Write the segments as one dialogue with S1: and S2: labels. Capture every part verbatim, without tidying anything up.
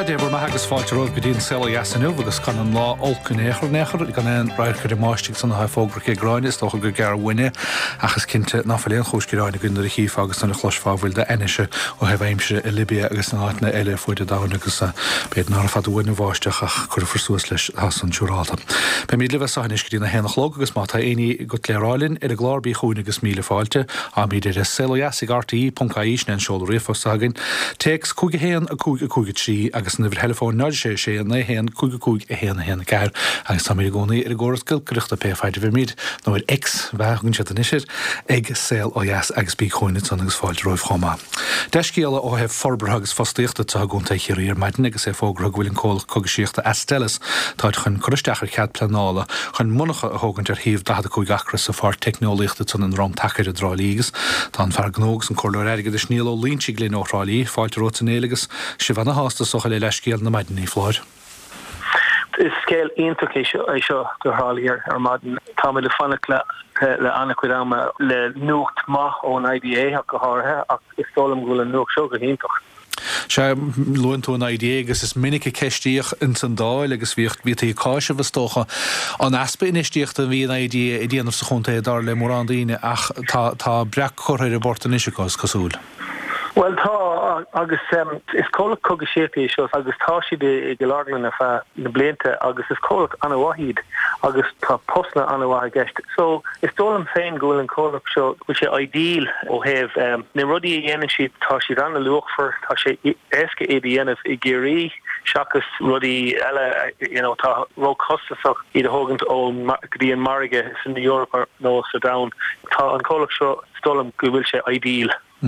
S1: Débar me hagus fáilte roh go dtíon sela jasanú agus can an lá olcún éair néair gan an breir go máistigh san ha fógra ché gráine tócha go gar bhaine achas cinnte náfaléon chúsciráinna gunnar híh agus sanna chlosfáhfuil de eise ó heh aimimse i Libia agus na áitna eile foiide dána agus bead ná fad bhine bháisteach ach chur forsúas leis hasan túráta. Be mí leh sanis go dtína hénach log agus má tá aoine go léirálinn ar a gláirbí chuúna agus míle fáilte a míidir is sela jasig artaí Pcaís na seol réfosagin Teex cúige héan a cúige cúige trí agus na bhir telefón náid sé sé na héan cúige cúig a héana héana ceir agus tá mí gcónaí ar ggóras gilcreachta pe fáilte bhí míid nó ar ex bheithún se an isir ag sel ó jas agus bí chuine san agus fáilte roimh chomá. Deiscéala ó hebh forbar agus fostíochta tá gúnta chéiríar maidin agus é fógra bhfuiln cóla cogasíochta Astellas táid chun choristeachar cead planála chun munacha a thugant ar híomh dahad cúig achra sa fár technoliaachta san an rám takeir a drálígus tá an fear gnógus an choir aige de sníal ó línti glén órálí fáilte rótanélagus si bhena hásta socha le leiscéal na maidin í fláir.
S2: Is scéal ionach é seo é seo gur hálaíar ar maidin tá le fannach le le annachcuidama le nuacht math ón I D A ach go háthe ach is tólam go le nuacht seo go ionach.
S1: Se luan tú an I D A agus is minic ceistíoch in san dáil agus bhíocht bí í cáise bhtócha an aspa inistíocht a bhí an I D A i dhéanamh sa chunta dar le mórrádaíine ach tá breach choir a bortan isisiás cosúil.
S2: Well tá agus um, is cóla cogasíochtaí seo agus tá siad i gláirlann a na blianta agus is cóla anna wahiad agus tá postna anna wahiad gist. So is tólam féin gohfuil an cóla seo bhfuil sé ideal ó heh um, na rudí a dhéanamh siad tá siad anna luachfar tá sé éasca é dhéanamh i géirí seachas rudí eile you know, tá ró costasach iad a thugant ó dtíon marige san Europa nó sa down. Tá an cóla seo tólam go bhfuil sé ideal.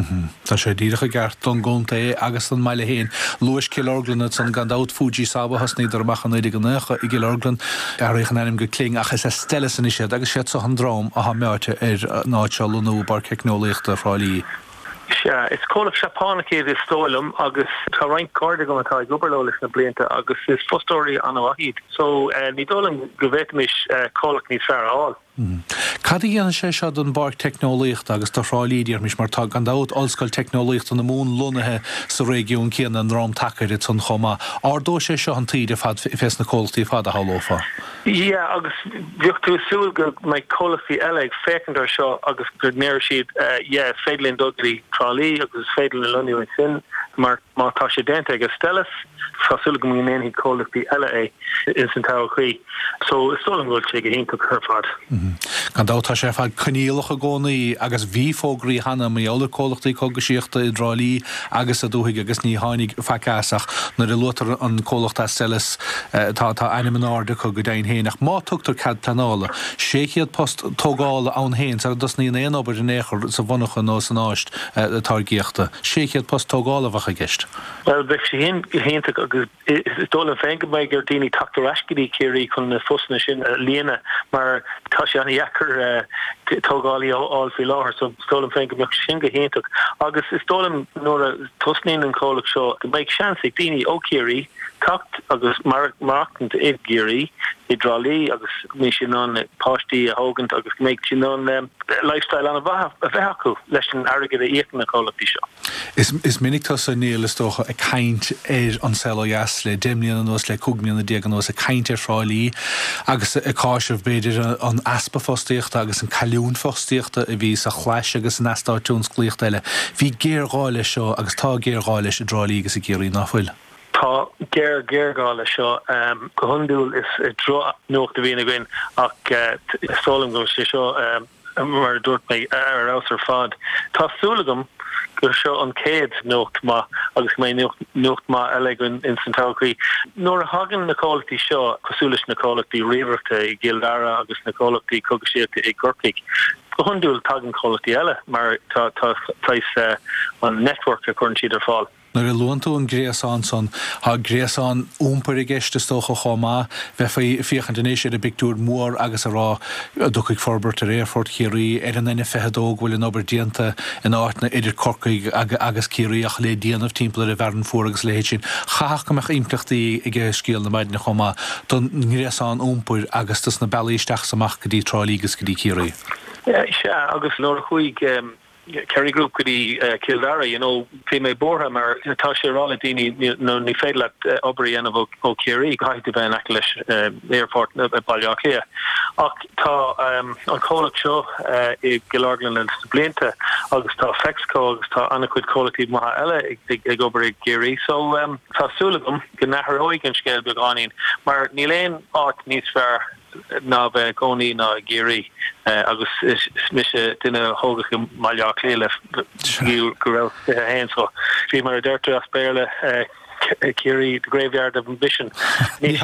S1: Tá sé díirecha gart don gúnta é agus an meile héin. Luis Kilorglan san gandát Fuji Saba hasní ar machchan éidir gannécha i Gilorglan aréchan anim go cling achas é stelle san isiad agus sé sa an drám a ha meáte ar náidsealú bar ceicnólaíochta fráilí.
S2: Yeah, it's called Chapánacha is stolum agus tá rein cordga go atá goberlolis na blianta agus is fostóí an wahid. So uh, ní dólam go bhhéitmis uh, cólach ní fear all.
S1: Cadí dhéana sé seo don bar technolíocht agus tá fráilíidir mis mar tá gandát allscoil technolíocht an na mún lunathe sa régiún céan an rám takeir it an chomá. Ardó sé seo an tíide fad fes na cóltaí fad a hálófa.
S2: Yeah, agus bhíocht tú súil go mé cólachtaí eile ag fécindar seo agus gur néir siad yeah, féidlín dograí trálí agus féidlín luniú sin mar má tá sé dénta agus stellas Tásúla go mún éon cólachtaí eile é in san táchaí. So is tólam bhfuil sé go hionta chu fad.
S1: Gandátá sé fad coníalach a gcónaí agus bhí fógraí hana méola cólachtaí cogasíochta i drálí agus a dúthaigh agus ní tháinig facásach nar i lutar an cólachta Astellas tá tá anim an áda chu go daon héanach má tugtar cad planála. Séchiad post tógála ann héin ar dus ní éon obair in éair sa bhunacha nó san áist targéachta. Séchiad post tógála bhacha gist.
S2: Well, bheith sé hénta agus is dóla féin go mbeidh gur daoine tactar ascaí céirí chun na fusna sin líana mar tá sé anna dheachar tógálaí áil fí láthir, so tólam féin go mbeidh sin go héntaach. Agus is tólam nóair a tusnaíonn an cólach seo go mbeidh seansaigh daoine ó céirí tacht agus marachtant ag géirí i drálí agus mé sin an páistí a thugant agus méid sin an lifestyle an a bheithacu leis an airgad a íoc na cólachtaí seo.
S1: Is is minic tá sa nílas tócha a caint ar an sel ó jas le déimlíon an os le cúgmíon na déag an os a caint ar fráilí agus a cáisih beidir an aspa fostíochta agus an caliún fostíochta a bhí sa chláis agus an astáitiúns clíocht eile. Bhí géargáile seo agus tá géargáile a drálí agus a géirí náfuil.
S2: Tá géir géirgáile seo um, go hundúil is uh, dro nuachta bhína gin ach uh, stólam go sé seo um, mar dúirt mé ar ausar fad. Tá súlagam gur seo an céad nuacht má agus mé nuacht má eile in san táchaí. Nuair a hagan na cólachtaí seo cosúlas na cólachtaí riamhachta i Gildara agus na cólachtaí cogasíochta i Gcorcaigh. Go hundúil tagan cólachtaí eile mar tá tá uh, an network a chun siad ar fáil.
S1: Nar i luantú an gréasán son, ha gréasán úmpar i gceiste tócha chomá, bheith fiochan denéis ar a bictúr mór agus a rá ducaigh forbert ar éirfort chéirí ar an ina fehadóg bhfuil an obair dianta in áitna idir Corcaigh agus chéirí ach le díanamh timppla a bhean fuór agus léhéid sin. Chaach gomeach implachtaí i g scéal na maidna chomá don gréasán úmpar agus tas na bailíisteach samach go dtí trálí agus go dtí chéirí.
S2: Yeah, se agus nóair chuig um, Kerry Group could he uh, Kildare, you know, Fime Borham or Tasha Roladini, no, ni Fedlat Aubrey and of O'Kerry, Guy to Van Acklish Airport, Ballyaclea. Ta um, on Colach Show, i Gilorglan and Blinta, August Ta Fexco, August Ta Anaquid Colati Maha Ella, ig over Geary. So, um, Ta Sulagum, Ganaharoig and Scale Beganin, Mar Nilain Art needs fair. Na bheith gcónaí na géirí agus smise duine thógach maiile cléile go raibh hain so bhí mar a deirtear as béarla Kiri, the graveyard of ambition. Ní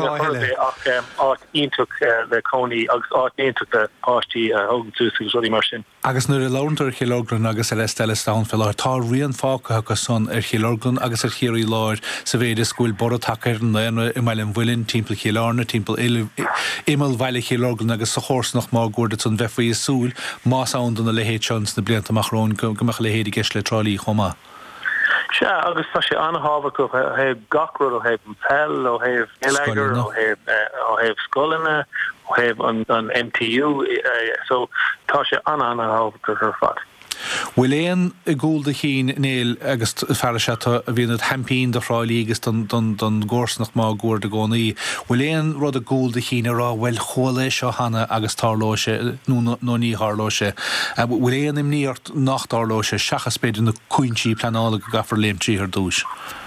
S2: áit iontuk le cónaí agus áit iontuk le pátí ógan tús agus ruí mar sin.
S1: Agus nuair a lántar chilógran agus ar Stella Stownfell tá rion fáca agus son ar chilógran agus ar chiaí láir sa bhéidir scoil bor takeir na i meile an bhfuilinn timppla chilána timppla imil bhaile chilógran agus sa chós nach má gúirda tún bheitfaí súil más andan na lehéid seans na blianta amachrón gomach lehéad geis le trálíí chomá.
S2: Se agus tá sé anhabhar go heh gacrúd ó heh Pell ó heh Gallagher ó heh ó heh Scoilina ó heh an M T U so tá sé anhabhar go ar fad.
S1: Bhfuil éon i gúil de chin néil agus fear se a bhíon hampín de fráilí agus don gcórsnach má gúir de gcónaí. Bhfuil éon rud a gúil de chin ará bhfuil chola seo hana agus tárlóise nó ní tharlóise. Bhfuil éon imníart nach tárlóise seachas beidir na cuintí planála go gafar léimtí ar dúis.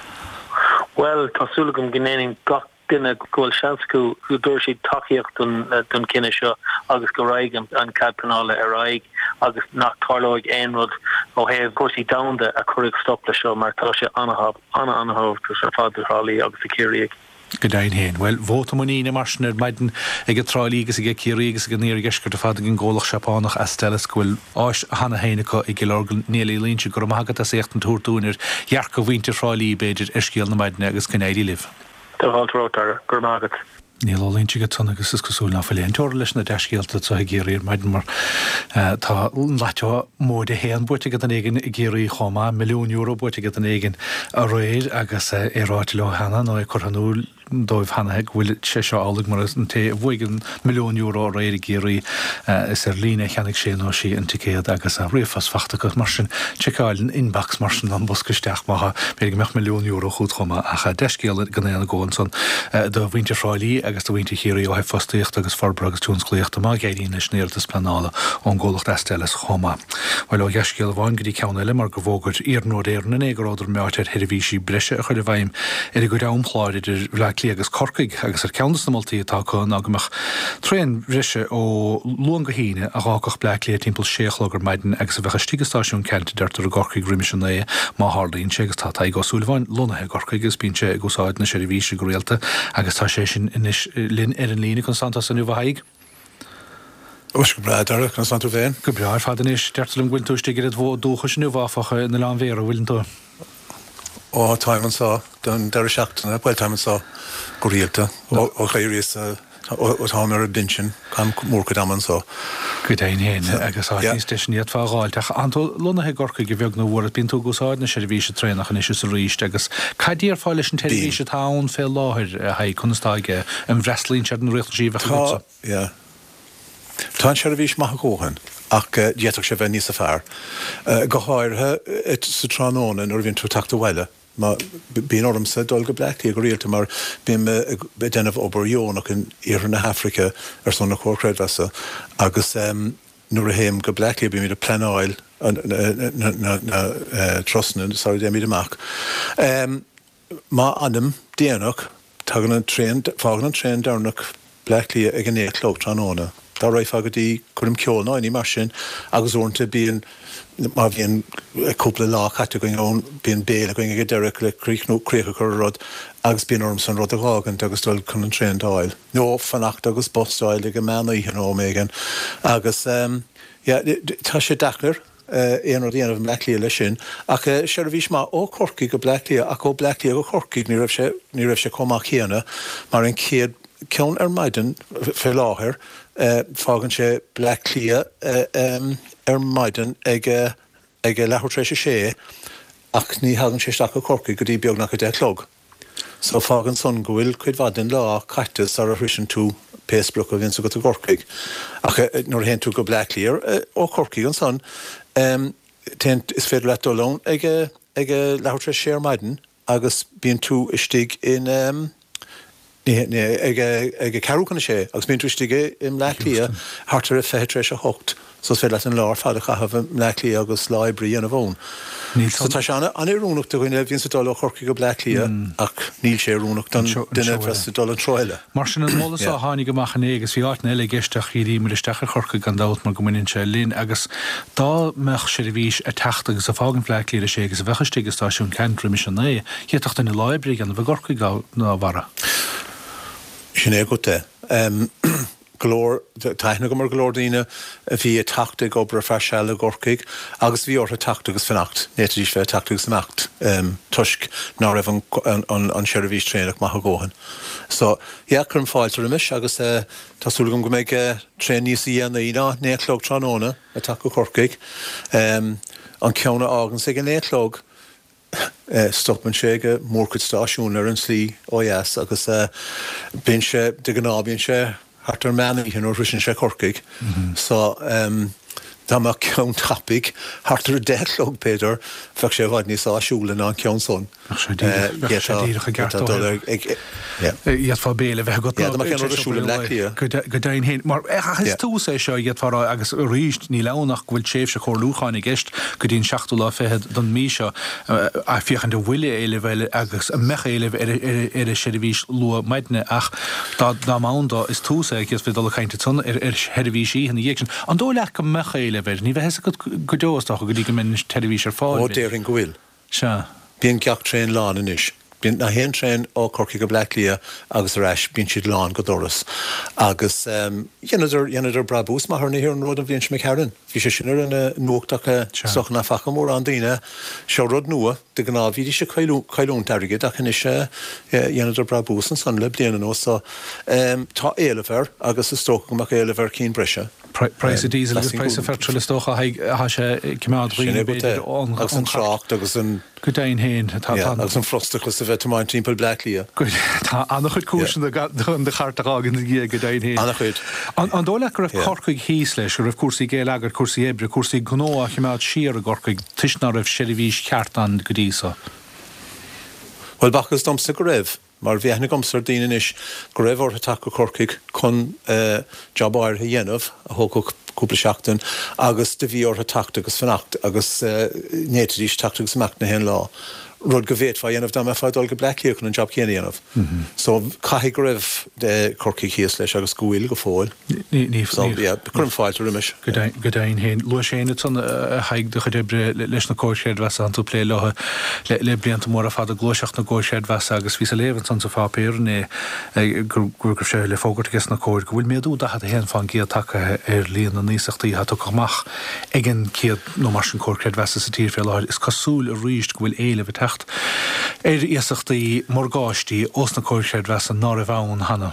S2: Well, tásúla gom gnéing gach duine ghfuil seanscú go dúir siad takeíocht don cinenne seo agus go raig an cadpanála ar raig agus nach tarlóig éonrod ó heh cuasí damda a chuig stop le seo mar tá sé anhabh ana anhabh tus ar fád rálaí agus a círaíag.
S1: Go dain héin. Well, bhótamoína marsinir maidin ag trálí agus ag círaí agus go níor geisgur a fád gin ggólach sepánach as Stellas gohfuil áis hana héanacha i gilorgan nílí línse gur amagad a sécht an túrtúnir dhearc go bhainte fráilí beidir iscéal na maidine agus cinnéidí liv.
S2: Táháltarótar gur mágad.
S1: Níl línte go tuna agus is cosúil na fáilíon teir leis na deiscéalta tá géiríir maidin mar tá leiteo mód a héan buirte go an éigen i géirí chomá milliún euro buirte go an éigen a roiir agus é ráit le hena nó i chuthanúil dóibh hanaigh bhfuil sé seo álaigh mar an té bhuiigen milliún euro réir géirí is ar lína cheannig sé nó sí an ticéad agus a riomfas fachta go mar sin teáilin inbox mar sin an boscaisteach má bé go meach milliún euro chuút chuma a cha deiscéal gan éana ggóin son do bhainte fráilí agus do bhainte chéirí ó heh fostíocht agus farbra agus túnscléocht má géirín leis néirtas planála ón ggólacht Stellas chomá. Bhil ó dheiscéal bháin go dtí ceanna le mar go bhógad ar nó éar na éagráidir meáteir hirhísí breise a chuir bhaim ar go dampláidir lí agus corcaig agus ar ceannas na moltaí atá chun agamach tréan riise ó luanga híine a rácach bleiclé timppla séchlógur maidin agus a bheitcha stígastáisiún ceinte deirtar a gorcaig riimiisiún é má hádaín sé agus tá tá go súlháin lonathe gorcaig agus bíse gosáid na séir víse go réalta agus tá sé sin inis lin ar an lína constanta san nuh haig.
S3: Os go breid ar constanta bhéin?
S1: Go breid fadannis deirtalm bhfuil túiste gur bh dúchas nu bháfacha na lán véra bhfuiln tú.
S3: Ó táimman sá don deir seachtainna, bhil táimman sá go rialta ó chéiríos ó táimar a dinsin chun mór go daman sá.
S1: Go daon héin agus áníos deisiniad fágáilteach antó lonathe gorcha go bheag nó bhór bíon tú gosáid na seirbhíse trénach an isise sa ríist agus caidíar fáil leis an telvíse tán fé láthir a haid chunastáige an bhreslín sead an richt síomh
S3: Tá, yeah. Tá an seirbhís maith góhan ach dieach sé bheith níos a fearr. Go háirthe sa tránóna nuair bhíonn tú teachta bhile. Ma bíon ormsa dul go bleictí go rialta mar bíon be déanamh obairjónach in Éireann na Hafraice ar son na chócréidhheasa agus nuair a héim go bleictí bíon míad a pleanáil na trosna sa dé míad amach. Má anam déanach tagan an tréan fágan an tréan darnach bleictí ag an éclóg tránóna. Tá raibh agadtí chum ceolna í mar sin agus ornta bíon má bhíon cúpla lá chatte going ón bíon béla going ag deireach le críochnúcrécha chu rud agus bíon orm san rud a gágan agus dul chun an tréan dáil. Nó fannacht agus bostáil ag go meana íhan ó mégan agus tá sé dachar éon ó dhéanamh bleiclí lei sin ach sé a bhís má ó corcaí go bleiclí ach ó bleiclí go corcaí ní raibh sé comach chéana mar an céad ceann ar maidin fé láthir fágann sé bleiclí ar maidin ag lethirtrééis sé ach ní hagann sé staach a corcaí go dtí beagnach a délog. So fágann son go bhfuil chuid bhadin lá caitas ar a hrisin tú péasbruch a bhíonn go a gorcaig. Ach nuair a hen tú go bleiclí ó corcaí an son tent is féidir le dólón ag ag lehairtre séar maidin agus bíon tú istigh in um, ag carúcanna sé, agus bíon tú istigh im lelia hartar a féitrééis a hocht. So fé leit an lár fád a chahaf lelia agus láibrí an a bhin. So tá seanna an rúnach do gine bhíonn sa dul chorcaí go blelia ach níl sé rúnach don duine sa dul an troile.
S1: Mar sin an mólas á hánig goachchan agus bhí áitna eile geisteach í mar isteachar chorca gan dát mar gomuinn sé lín agus dá meach sé bhís a techt agus a fágan fleiclí a sé agus a bhechastigus táisiún centra mis an é, hiach den na láibrí gan a bh gorcaí gá ná bhara.
S3: Sin é go te. Glór, taithna go mar glórdíine a bhí a tactig obair a fearseil a gorcaig, agus bhí ortha tactigus fannacht, néta dís bheith tactigus nacht, um, tuisc ná raibh an, an, an seirbhís trénach maith a ggóhan. So, yeah, chun fáilte rimis, agus uh, tásúlagum go méid uh, trén níos í ana ína, néchlóg tránóna, a tac go gorcaig, um, an ceanna ágan sig an néchlóg, Uh, stopman sé go mórcud stáisiún ar an slí óheas agus uh, bíonn sé de gnábíonn sé hartar menaí hin ó risin sé corcaig. So um, Tá má ceann tapig hartar a delog Peter fe sé bhaid níos áisiúla ná ceann son.
S1: Díach a gartá. Iad fá béle bheith go
S3: ceanúla le
S1: go dain hén. Mar is tú sé seo iad far agus ríist ní lenach bhfuil séh se chóir lúcháinna gist go dtíon seachtú lá féhead don mí seo a fiochan de bhuiile éile bheile agus a mecha éile ar a sé bhís lua maidne ach dá mánda is tú sé gus bhí dola chainte tun ar headhí sí hena dhéic. An dó le go mecha éile bheith, ní bheith go go deosteach go dtí go minn televís ar fáil.
S3: Ó déir an gohfuil.
S1: Se.
S3: Bíon ceach tréin lán inis. Bíon na hen tréin ó corcaí go bleiclia agus ar eis bíon siad lán go doras. Agus dhéanaidir brabús mar na hir an rud a bhíonn me ceann. Bhí sé sin ar an nuachtacha sochna facha mór an daine seo rud nua de gná bhí sé cailún deirigid ach in is dhéanaidir brabús an san le bliana nó so tá éilehar agus is tócha go éilehar cín breise.
S1: Price a diesel agus price a fertile stocha ha sé cimad riine beidir
S3: agus an trácht agus an
S1: go dain héin
S3: agus an frostachas a bheith máin timppel blelia.
S1: Tá annach chud cúsin de chartaágan gé go dain héin.
S3: Annach chud.
S1: An dó le raibh corcaig híos leis raibh cuasaí géile agur cuasaí ébre cuasaí gnó a chimad siar a gorcaig tuisná raibh seirbhís ceartan go dísa.
S3: Well bachas domsa go raibh. Mar bhíonna gomsar daine is go raibh ortha take go corcaig chun job áir a dhéanamh a thóg cúpla seachtain agus de bhí ortha tacta agus fannacht agus nétadís tacta agus meach na hen lá. Rud go bhéad fá dhéanamh dá me fáidul go bleiclíú chun an job chéana dhéanamh. So caithigh go raibh de corcaig híos leis agus gúil go fóil.
S1: Ní
S3: chun fáilte rimis.
S1: Go dain héin. Lu séine tun haig de chuibre leis na cóirséad wesa an tú lé lethe le blianta mór a fád a glóiseach na cóirséad wesa agus ví a léhann san sa fápéir né gur sé le fógurt ges na cóir go bhfuil méadú da a hen fan gé take ar líon na níosachtaí hat goach igen ciad nó mar an cóirséad wesa sa tír fé láir is cosúil a ríist go bhfuil éile bheit Er iasachtaí morgáistí os na cóirséad wesa ná a bhán hana.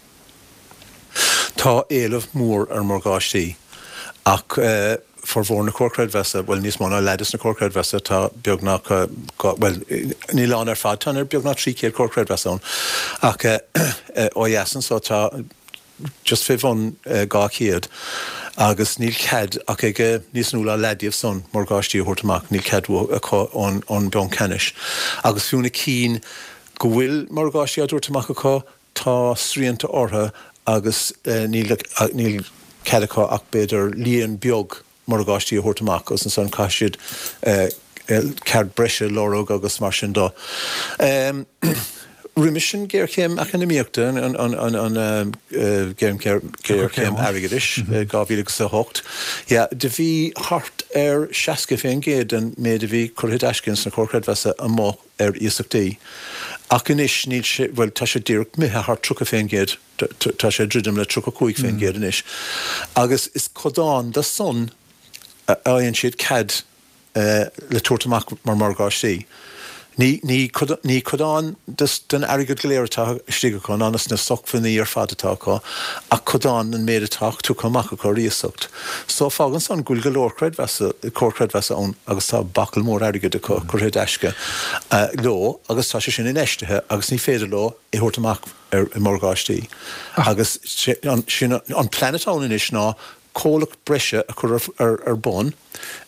S3: Tá éileh mór ar morgáistí ach for bhór na cóirséad wesa bhfuil níos mána leidir na cóirséad wesa tá beagnach well ní lán ar fád tan ar beagnach trí céad cóirséad wesa ach ó dhéasan so tá just fé bhán gá céad agus níl ced ach ige níos núla ledíomh son morgáistí a thuirtamach níl ced ón bean cenis. Agus fiúna cín go bhfuil morgáistí a dúirtamach acu tá sríanta ortha agus níl cedacha ach beidir líon beag morgáistí a thuirtamach agus an son caiisiid cead breise lóróg agus mar sin dó. Rimission géir chéim academiaachta an géim chéim airigadish gábhílegus a hocht. Ja, de bhí hart ar seaca féin géad an méad a bhí chuid eiscins na cóirséad wesa a mó ar iasachtaí. Ach inis níl sé bhfuil tá sé díreach mithe hart trucha féin géad tá sé dridim le trucha cuaig féin géad inis. Agus is codáin de son a aonn siad ced le tuairtamach mar morgáistí. Ní ní codáin den airigad go léirtá stíige chun anas na sochfaní ar fadatá a codáin an méadtach tú chumach a chu ríosacht. So fágan san gúil go leorcréid cóircréid wesa ón agus tá bacal mór airigad a chuhéad eisce ló agus tá sé sin in eistethe agus ní féidir ló i thuirtamach ar morgáistí. Agus an planetán inis ná cólach breise a chur ar bon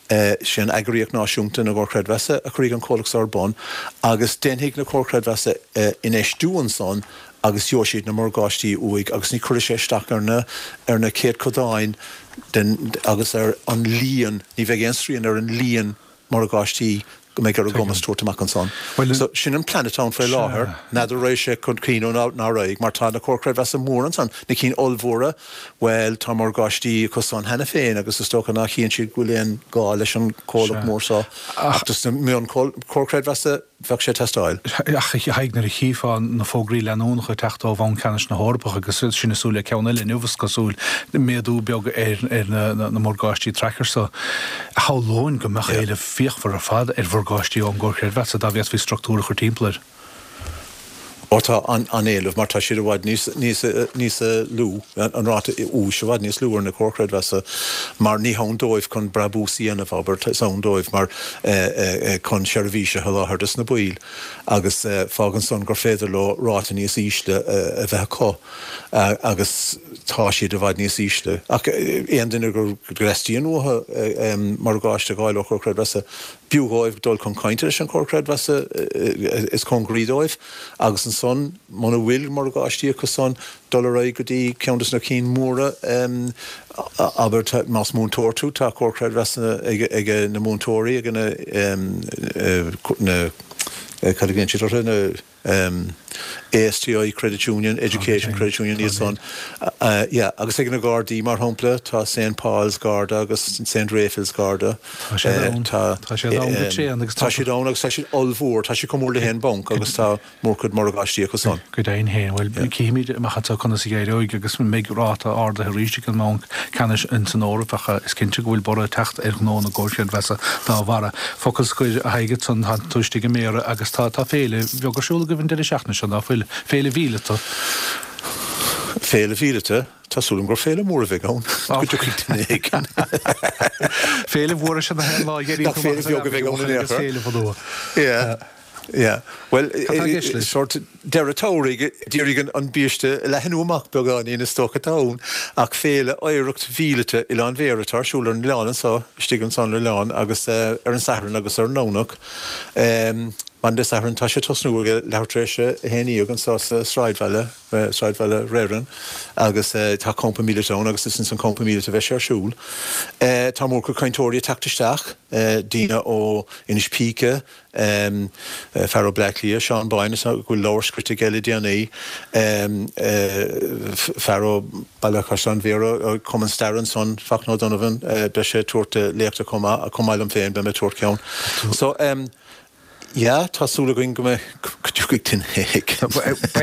S3: sin agriíoch náisiúnta na gcócraid wesa a chuig an cólachs ar bon, agus denhiigh na cócraid wesa in éistúan son agus joisiad na mórgáistí uig, agus ní chuir sé isteach ar na ar na céad codáin agus ar an líon, ní bheith géanstríon ar an líon mórgáistí go méid ar a gomas tuairteach an son. So sin an planetán fé láthair, nadidir rééis sé chun cíú ná raig, mar tá na cócraid wesa mór an son, na cín olmhóra, well tá mórgáistí cos an hena féin agus is tócha nach chéann siad gúléon gá leis an cólach mórsá. Achtas mé an cócraid wesa bheh sé testáil.
S1: Ach haignar a chiáin na fógraí leanúnach chu techtá bhain ceannis na hárpach agus sinna súla ceanna le nuhas cosúil méadú beag ar na mórgáistí trechar sa hálóin go meach éile fiochhar a fad ar bhórgáistí an gcócraid wesa dá bheas bhí struchtúra chu timpplair.
S3: Ortá an éileh mar tá siad bhhaid níos lú an ráta ú se bhhaid níos lúar na cócraid wesa mar ní hán dóibh chun brabúsaí anamh aber san dóibh mar chun seirbhíse láthirdas na buil agus fágan son gur féidir le ráta níos ísle a bheith có agus tá siad a bhhaid níos ísle. Ach éon duine gur greistíon utha mar gáiste gáil ó cócraid wesa búgáibh dul chun cainte an cócraid wesa is chun grídóibh agus an son mna bhfuil mar gáistí go son dul raig go dtí ceantas na cín móra aber más múntóirtú tá cócraid wesa ige na múntóirí ag na cadgén si na A S T I Credit Union, Education okay. Credit Union, níos son. Uh, yeah, agus ag na Gardaí mar thompla, tá Saint Paul's Garda agus Saint Raphael's Garda.
S1: Tá sé dán. Tá sé dán go sé agus
S3: tá sé dán agus tá sé olmhór, tá sé comúr le hen bank agus tá mórcud mar gáistí go son.
S1: Go daon héin, well cíimiid machchatá chuna sa géireoig agus méid ráta arda a ríiste an mánc canis in san órafacha is cinnte go bhfuil bora techt ar gná na gcóircead wesa dá bhara. Focus chuir a haigad san tuistigh méara agus tá tá féile bheag siúla go bhín de seachna sin á fuil féle vílete.
S3: Féle vílete? Tásúlum gur féle mór a bheith gán. Go chuig tin
S1: Féle bhór sin a hen lá géirí
S3: féle bheag a bheith gán in
S1: féle fadó.
S3: Yeah. Yeah. Well, sort deratórig dúrigan an bíiste le henúach beagán ína stocha tán ach féle éireacht vílete i leán vératar siúlar an leán sa stigan san le leán agus ar an saharan agus ar nónach. Man de saharan tá sé tosnúige leirtréise héanaíog an sá Sráidbhaile Sráidbhaile réan agus tá compa míleán agus is san compa míle a bheith sé arsúl. Tá mór go caintóirí tactisteach dína ó inis píce Pharaoh Blackley, Sean Byrne, go lower scritic L D N A, um, uh, Pharaoh Balakashan Vera, Common Starren, son, Fachno Donovan, uh, Beshe Torte Leakta Koma, Komalam Fain, Bema Torkeon. So, um, yeah, Tasula going to me, could you get in heck?
S1: Ní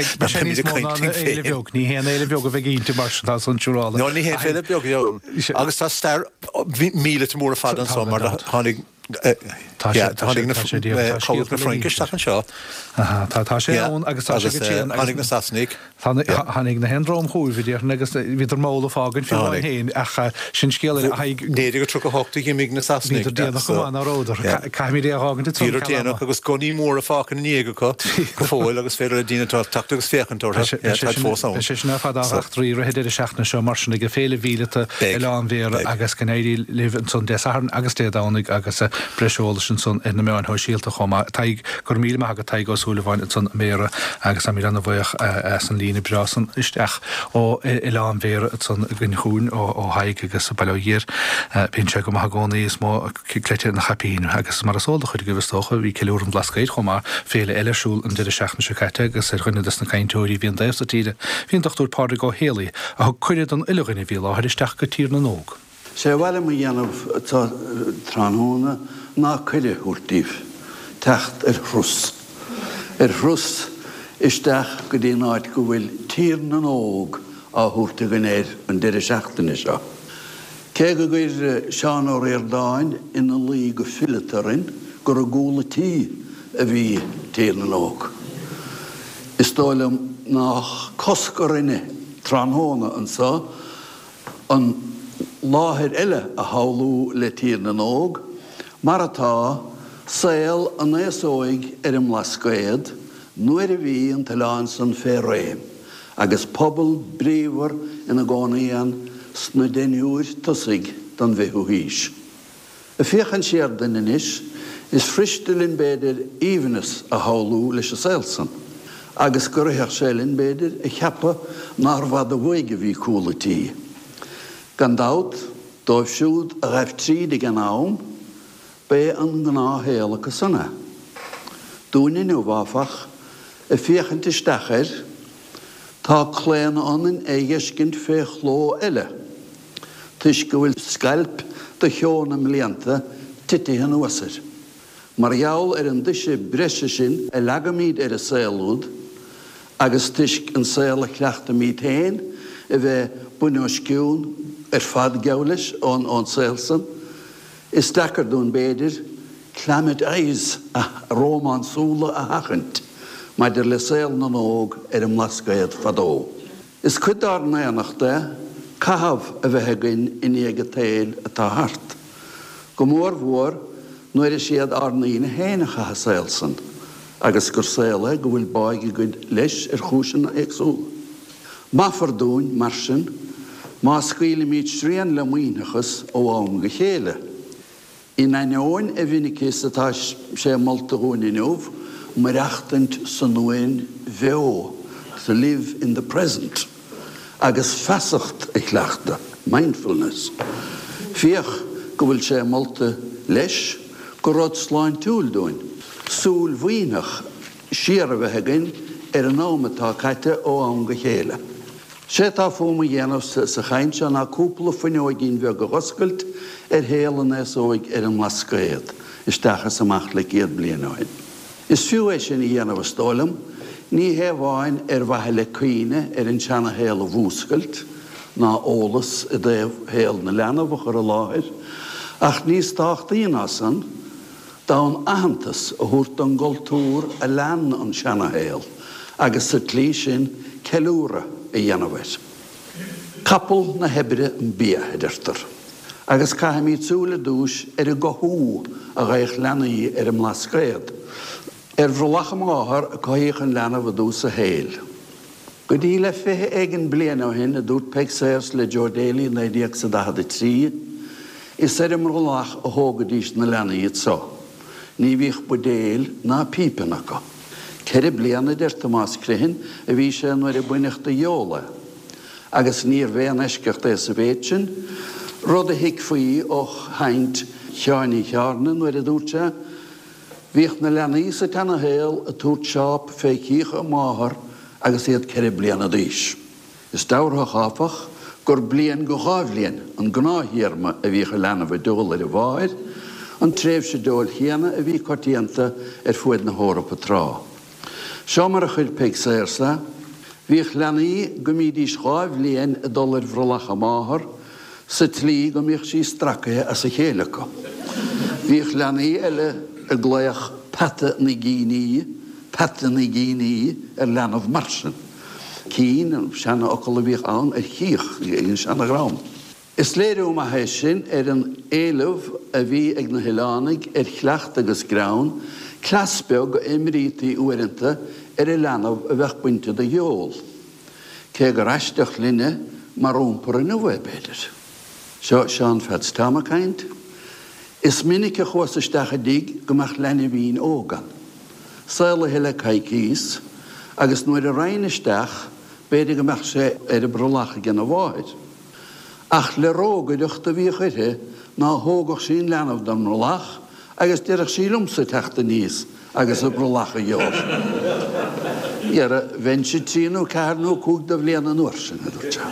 S1: hen éile beag a bheith ínta mar tá san siúrála.
S3: No, ní hen féile beag jó. Agus tá star míle mór a fad an son mar tháinig tháinig na choilg na Frankisteach an seo.
S1: Tá sé ón agus tá sé
S3: tháinig na Sasnig.
S1: Tháinig na hendrám chúidhíar agus viidir móla fágan fi héin ach sin scéile
S3: néidir go tro a hochtta í mig na Sasnig.
S1: Déanach go an róidir. Caiimi é ágan tú.
S3: Tíidir déanach agus goní mór a fácan na níige go go fóil agus féidir a dínatá tata agus féchantóir
S1: sé sinna fadach trí réidir seachna seo mar sinna go féle vílete leán véar agus gnéirí liv an son desaharn agus déadánig agus breisiolalas an son ina meáin ho síalta chomá taig gur míle agad taig go súlaháin son méra agus am an bhach san lína brasan isteach ó i leán véar son gin hún ó haig agus a bailíir pin se go hagónaí is mó cléite na chapín agus mar asólda chuid go bhtócha bhí ceúr an blascaid chomá féle eilersúl an didir seachna se caite agus ar chuine na caiintóirí bhíon déh sa tíide híon dochtúr páda go héalaí a chuirid an ileganna bhí láthir isteach go tír na nóg.
S4: sé bhile mu dhéanamh tá tránhóna ná chuile úrtíh techt ar thrus. Ar thrus isteach go dtí náid go bhfuil tír na nóg á thuirta gnéir an didir seachtainna seo. Cé go gcuir Seán ó Réardáin ina lí go filitarin gur a gúlatí a bhí tír na nóg. Is dóilem nach coscorinne tránhóna an sa an láthir eile a hálú le tír na nóg, mar atá saoil an éasóig ar an lascaid nuair a bhí an taláin san fé réim, agus pobl bríomhar ina gcónaíon sna déniúir tosaigh don bheithú híis. Y fiechan siar dyn yn is, is fristelin beder evenes a hawlw leis y selsan. Agus gyrrach selin beder y chapa narfad y weige fi cwl y tŷ. Gan dawd, doedd siwd a gaif trid i gan awm, be yn gna heol ac ysyna. Dwi'n yn yw fafach, y fiechan ty stacher, ta clen anyn eigesgynt fe chlo ele. Tys gwyl sgalp dy chion am lianta titi hyn wasir. Mar iawl er yn dysgu bresysyn y lagamid er y selwyd, agos tysk yn sel y clecht y myd hen, y fe bwynio sgiwn er fad gawlys o'n o'n selsan, is dacar dwi'n beder, clamid eis a roman sŵla a hachant, mae dyr le sel na nog er ymlasgaid fado. Is cwydar na anach da, cahaf y fe hegyn in ega teil y ta hart. Gymor fwr, nw er eisiad arnain hen a cha selsan, agos gwrsela gwyl baig i gwyd leis er chwysyn eich sŵl. Ma fardwn, marsyn, ma sgwyl i mi trian le mwynachus o awn gychele. In ein oon e vinnikis at has sé malte hon in ov, maar achtent sanoen veo, to live in the present. Agus fasacht ik lachte, mindfulness. Vier gwyl sé malte leis, gorod slain tool doen. Soel weinig, sier we hegin, er een naamta kaite o aangehele. Sé ta fo me genos se geintje na koepele van oogin weer geroskeld, er helen is ook er een laskeet. Is daar gemakkelijk eet blien. Is vuur in een of stolem, niet hebben er wahele kine er een chana hele woeskeld, na alles de hele landen we gerelaar. Ach niet staat in assen, dan aantes hoort een cultuur een land aan chana heel, agus het lezen kelure in januari. Kappel na hebbre een bierhederter. Agus ca mi tsúle dús er y gohú a gaich lena i er ym lasgread. Er vrolach am áhar a gaich yn lena fa dús a heil. Gydí le fehe egin blien o hyn a dút peg sers le Jordeli na diag sa dahad y tri, is er ym vrolach a hógadís na lena i tso. Ni vich bodeel na pípen ako. Cer y blien a der Thomas Crehin a vi sé nwer y bwynach da jóla. Agus nir fe'n esgach des y veitsin, Rode hik fwy och haint tjani tjarnen waar het doet ze. Weeg na lenise tan a heel a toet shop fe kich a mahar agus het kere blian a dis. Is daur ha gafach gor blian go gavlien an gna hierma a wie gelane we dol de waer an tref se dol hierne a wie kwartiente er voed na hor op a tra. Sommer a chud peg sersa wie gelane gumidis gavlien a dollar vrolach a mahar Sy tli gom ich si strakke as a chéleco. Vich lani ele a gleich patte na gini, patte na gini er lan of marsen. Kien en shanna okkel vich aan er chich in shanna graam. Is lere om a heisin er een eluf a vi ag na helanig er chlachtagus graun, klasbeg emriti uerente er a lan of a wegpunte de jol. Keg rastach linne maar ompere nuwe beder. Zo Sean Fats Tamakaint. Is minneke chwas stach dig gemach lenne wien ogan. Seile hele kaikis, agus noor de reine stach, bede gemach se er brolach gen a waid. Ach le roge duchte wie gete, na hoogach sin lenne of dan brolach, agus derach silumse techte nies, agus a brolach a joos. Jere, wensje tino karno koek de vlena noorsen, edotja.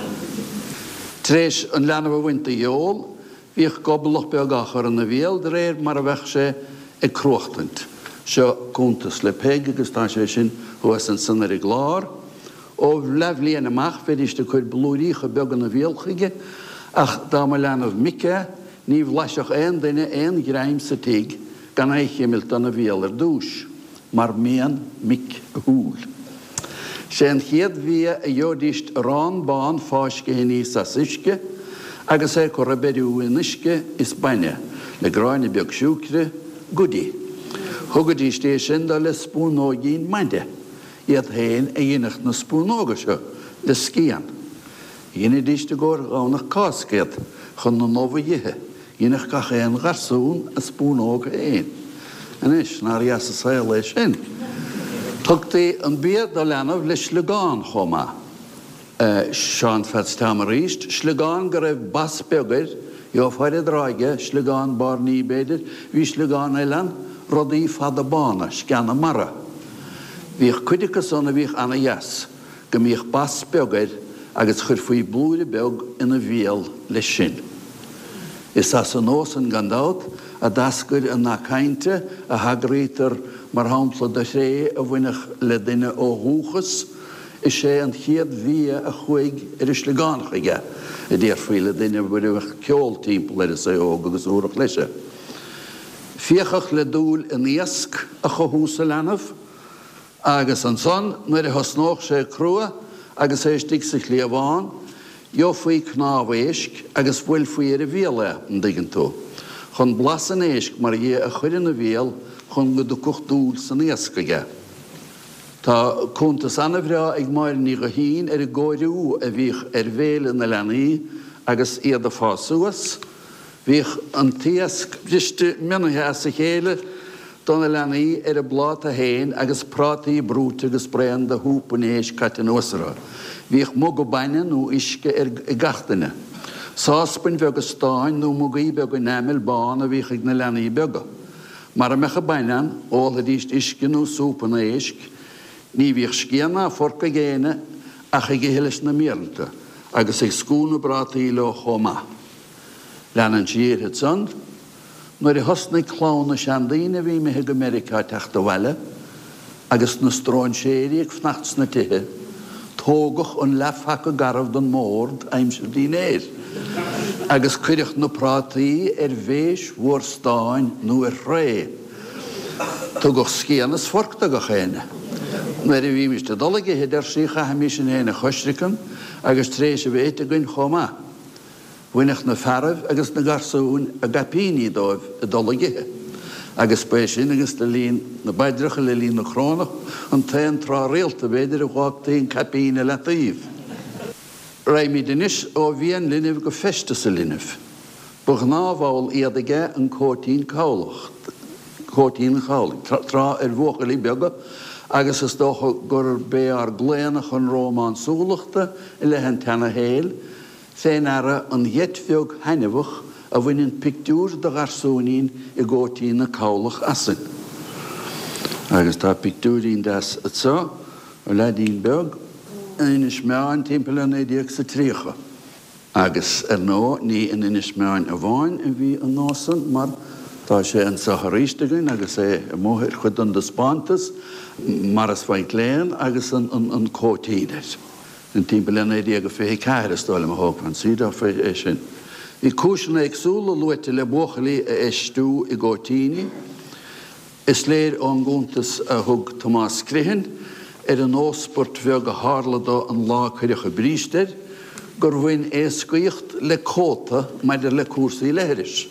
S4: Tres een lana we winter jool, wie ik gobbelig bij elkaar in de wereld reer, maar weg ze een krochtend. Zo komt de slepege gestaan hoe is een zinnere klaar. Of levely en macht, weet is de kut bloedige buggen de wereld gegaan. Ach, daar lana of mikke, niet lastig een, dan een grijmse teeg, kan hij je dan de wereld douche, maar meen mik hoel. Zijn het weer een jodist raanbaan vastgeheen is als iske, agus hij korreberu in iske is bijna. Le grane björk sjukre, goedie. Hogedi station da le spoonogin mande. Het heen en jenig na spoonogische, de skiën. Jene diste går aan een kasket, gaan een nove jehe. Ynach gach ein garsún a spún óga ein. Anis, nar ias a sail leis in. Tugtaí an bíad do lenamh le slagán chomá. Sean Fats Tamaríst, slagán go raibh bas begair, jo fáire dráige, slagán bar ní beidir, hí slagán eilean, rodí fada bána, scanna mara. Bhíoch cuidicas anna bhíoch anna ias, go míoch bas begair, agus chur faoi blúre beg ina bhíal le sin. Is as an os an gandát, a dasgur an nacainte, a hagrítar mar hampla de sé a bhuiinech le duine ó húchas, is sé an chiad bhí a chuig ar is le gánaige. I dtíar faoi le duine bhuiinech ceol timp le is é óg agus úrach leise. Fiachach le dúil in iasc a chohúsa lenamh, agus an son, nuair a hosnóch sé crua, agus é stig sich léamháin, jo faoi knávéisk agus bhfuil faoi ar a bhéle an digan tú. Chun blasan éisk mar dhé a chuir na bhéal chun go ducuch dúil san iascaige. Tá cúntas anamhrá ag mair ní go hín ar a ggóiriú a bhíoch ar bhéle na lenaí agus iad a fásúas. Bhíoch an tiasc bhiste minathe sa chéile don na lenaí ar a blát a héin agus prátaí brúte agus brean de húpan éis caite nósara. Bhíoch mó go baine nó isce ar i gataine. Sáspain bheag a stáin nó mugaí beag go némil bán a bhíoch ag na lenaí beaga. Mar a mecha bainean, óla díst isce nó súpan a éisc, ní bhíoch scianna a forca géine ach ag héiles na méralta, agus ag scúna brátaí le chomá. Leanan siar het son, nuair i hosna chlána seandaína bhí me ag America teachta bhaile, agus na stráin séirí ag fnachts na tithe, tógach an lefhac a garabh don mórd aimsir dínéir. Agus cuireach na prátaí ar bhéis mhór stáin nó ar ré. Tugach scianas forcta go chéine. Nuair i bhí miste dolaige héidir sícha haimís in héna chosricam, agus tréis a bhéit a gyn chomá. Bhuineach na farabh agus na garsún a gapíní dóibh a dolaige. Agus béis sin agus le lín na baidracha le lín na chránach an tain trá réalta beidir a gháachtaí capína le taíomh. Raimí dinis ó bhíon linimh go festa sa linimh. Bug nábháil iad aige an cótíín cálacht, cótíín chálaigh, trá ar bhuachalí beaga, agus is dócha gur bé ar gléanach an Rómán súlachta i le hen tena héil, féin ara an dhéitfeog hainehach a bhainn pictúr de garsúnín i ggótíí na cálach asan. Agus tá pictúrín das atá, a ledín beag, inis meáin timppla na díag sa trícha. Agus ar nó ní in inis meáin a bháin a bhí an násan, mar tá sé an sacharístegain agus é móthir chud an de spántas, mar as bhaid léan agus an, an, an cótíidir. An timppla na díag a fé ceir stáil am hópan sída fé é sin. I cúisina agsúla luite le bochalí a eistú i ggótííní, is léir an gúntas a thug Tomás Crihin ar an ósport bheag a háladá an lá chuireach a brísteir, gur bhain éascaíocht le cóta maidir le cuasaí léiris.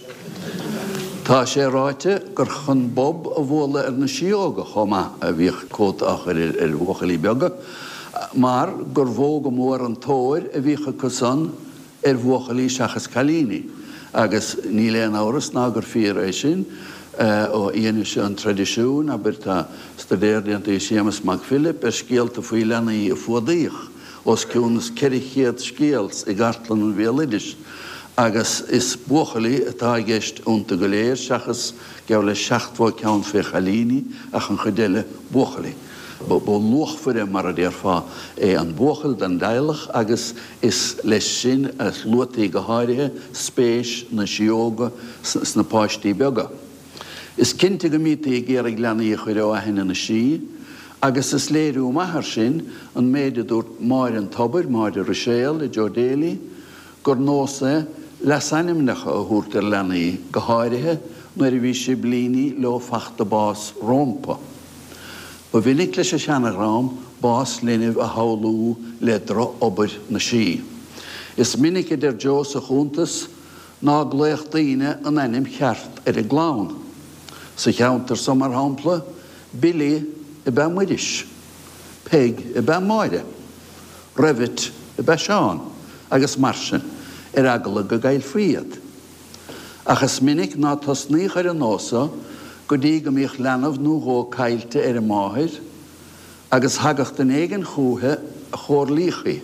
S4: Tá sé ráite gur chun bob a bhla ar na sióga chomá a bhíoh cóta achar ar bochalí beaga, mar gur bhóga mór an tóir a bhíocha cosan ar bhuachalí seachas chalíní, agus ní léon áras ná gur fíor é sin ó dhéanamh sé an tradiisiún, aber tá stadéirdianta i Séamus Mac Philip ar scéalta faoi lenaí a fuadaíoch, os ciúnas ceirichéad scéals i gartlan an bhéalidir, agus is bhuachalí atá gceist únta go léir seachas geall le seachtmhó ceann fé chalíní ach an chuidéile bhuachalí. Bo luchfure mar a déir fá é an bhuachal den dailech agus is leis sin a luataí go háirithe spéis na sióga sna páistí beaga. Is cinnte go mítaí i ggéar ag leanaí chuir ó aithne na sí, agus is léirú maithar sin an méide dúirt máir an tobair, máir a Roiséal i Jordéalaí, gur nósa leis animnecha a thuairt ar leanaí go háirithe nuair a bhí sé blianí le fachta bás rompa. Ba bhínig leis a seanarám bás linimh a hálú le dro obair na sí. Is minic idir Jo sa chúntas ná gléochtaíine an enim cheart ar a glán. Sa cheantar samar hampla, Billy i b muiris, Peg i b máire, Revit i b seán, agus marsin ar agla go gail friad. Achas minic ná tosníoch ar an nósa, go dtí go míoch lenamh nó gó cailte ar a máthir, agus hagacht den éigen chúthe a chóir líchaí.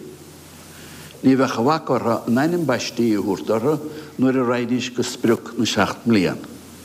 S4: Ní bheith chahhacara nain baistíí úrtara nuair a raidís go spruc na seacht mbliain.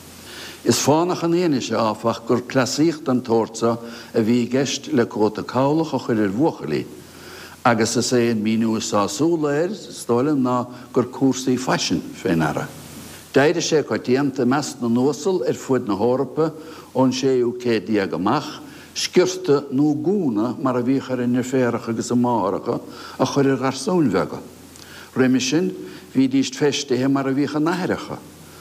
S4: Is fánach an éanaise áfach gur clasíocht an tóirsa a bhí gceist le cóta cálacha chuir ar bhuachalí, agus is é an míú sásúla ir, stáilm ná gur cuasaí fashion féin ara. Deidir sé chu déanta meas na nósal ar fuid na hórapa ón séú cé diaag amach, skirte nó gúna mar a bhíchar in féracha agus a máracha a chuir ar garsúnmhega. Riimi sin, bhí díst festethe mar a bhícha nathracha.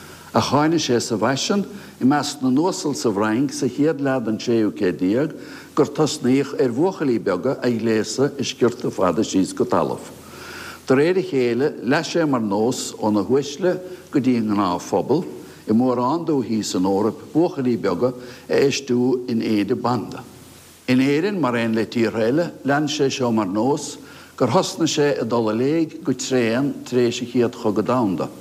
S4: A cháine sé sa bhaisin i meas na nósal sa bhraing sa chiad lead an séú cé diaag gur tosnaíoch ar bhuachalí bega ag léasa i skirte fada síos go talamh. Tar éidir chéile leis sé mar nós ó na huisle go dtí an ná phobal, i mór andú hí san órap bhuachalí bega a éistú in éide banda. In éirin mar ein le tíréile lean sé seo mar nós gur hosna sé a dul a léig go tréan tréise chiad chu go damda.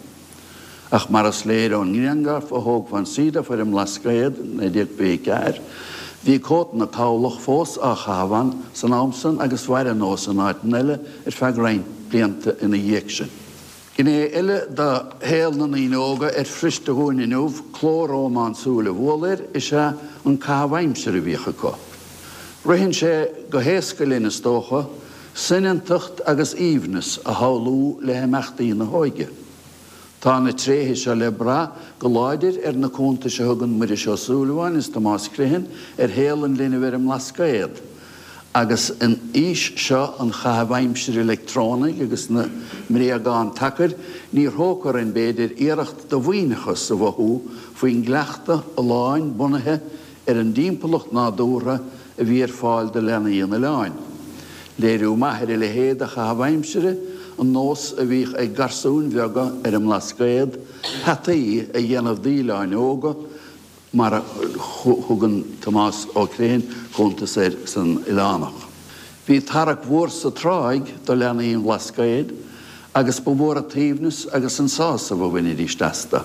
S4: Ach mar as léir ón ngriangarf a hóg van sida for im lascaid na diag bécair, hí cót na cáulach fós a chavan san amsan agus bhaire nós an áitin eile ar feag rein blianta ina dhéic sin. Gné eile da héal na íóga ar friste hún inúh chlórómán súla bhólir is sé an cáhaimsir a bhícha có. Rihann sé go héasca lína stócha, sinantacht agus íomhnas a háú le heimachtaí na hóige. Tá na tréthe se le bra go láidir ar na cúnta se thugann muidir seo súlaháin is tá más crihin ar héalan lína bhar am lascaid. Agus an ís seo an chahaimsir electrónig agus na mréagán takar, níor hócar an béidir iirecht do bhuiinechas sa bhthú faoin gleachta a láin bunathe ar an dímpalacht nádúra a bhí ar fáil de lena íana láin. Léirú maithir le héad a chahaimsire an nós a bhíh ag garsún bhega ar am lascaid, hataí a dhéanamh díláin óga, mar thugann Tomás ó Créin chunta sé san Ilánach. Bhí tarach mhór sa tráig do lena íon lascaid, agus ba mhór a tíomhnas agus an sása bh bhaine dí steasta.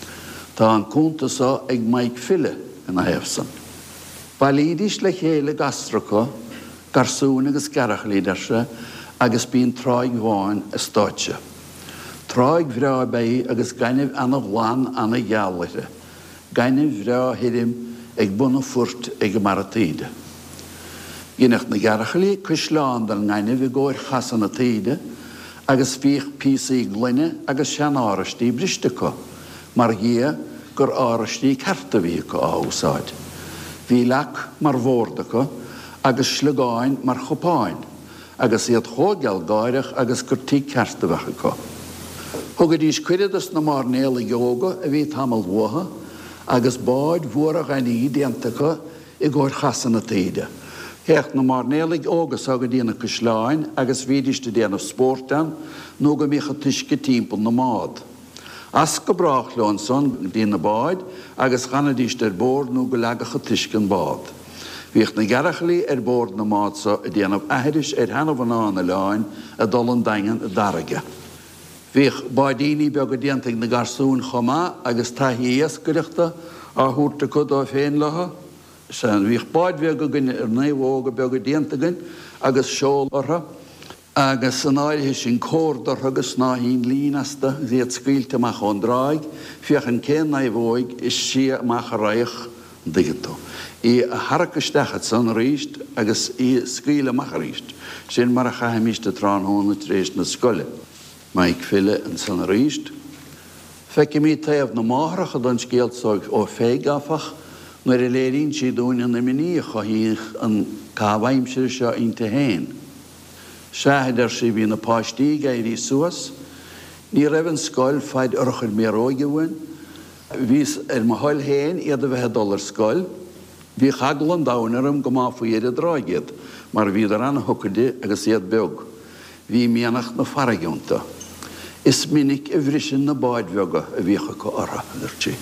S4: Tá an cúnta sá ag maig fille in a hefsan. Bailídis le chéile gastracha, garsún agus garach líidir se, agus bíon tráig bháin a stáitse. Tráig bhrá bé agus gaineh anna bháin anna gealaire. Gaineh bhrá hirim ag buna furt ag mar a tíide. Gynach na garachalí cusláán an gaineh i ggóir chasan na tíide, agus bhíh písaí glunne agus sean árastí bristecha, mar ghia gur árastí carta bhí go áúsáid. Bhí leach mar bhórdacha agus slegáin mar chopáin, agus iad chógeal gáireach agus gur tí carta bhecha có. Thugad dís cuireadas na mar néla yoga a bhí tamil bhuatha, agus báid mhuara ganí déantacha i ggóir chasan na tíide. Hecht na mar nélig ógus agad díana go sláin agus bhídiste déanamh spórtan nó go mícha tuisce timppla na mád. As go brach leon son díana báid agus chanadíiste ar bór nó go leagacha tuisce an bád. Bhíocht na garachalí ar bór na mád sa a déanamh airis ar hanamh an ána leáin a dul an daingan a darige. Bhíoch báidíní beag go déantaigh na garsún chomá agus taithí iascaireachta á thuúrta chud á féin letha. Sen bhíoch báid bheag go gine ar naomhóga beag go déantaigin agus seol ortha, agus an áirithe sin córdar agus ná hín línasta bhíad scaoilte amach ón dráig, fiach an cén naomhóig is si amach a raich digató. I a haracastechad san ríist agus i scaoile amach a ríist. Sin mar a chaimiste tránhóna tréis na scoile. Maig fille an san ríist. Feici mí taobh na máthracha don scéaltóg ó féigafach, nuair a léiríonn siad úine na miníocha híoch an cábhaimsir seo ionta héin. Seathaidir si bhí na páistí gairí suas, ní raibh an scoil feid orchar méróige bhain, bhís ar mo thoil héin iad a bheithe dul ar scoil, bhí chaglan dainarm go má faoi iad a dráigiad, mar bhí ar anna thucaide agus iad beag. Bhí mianach na faragionta. Is minic i bhrisin na báidbhega a bhícha go ortha idirtí.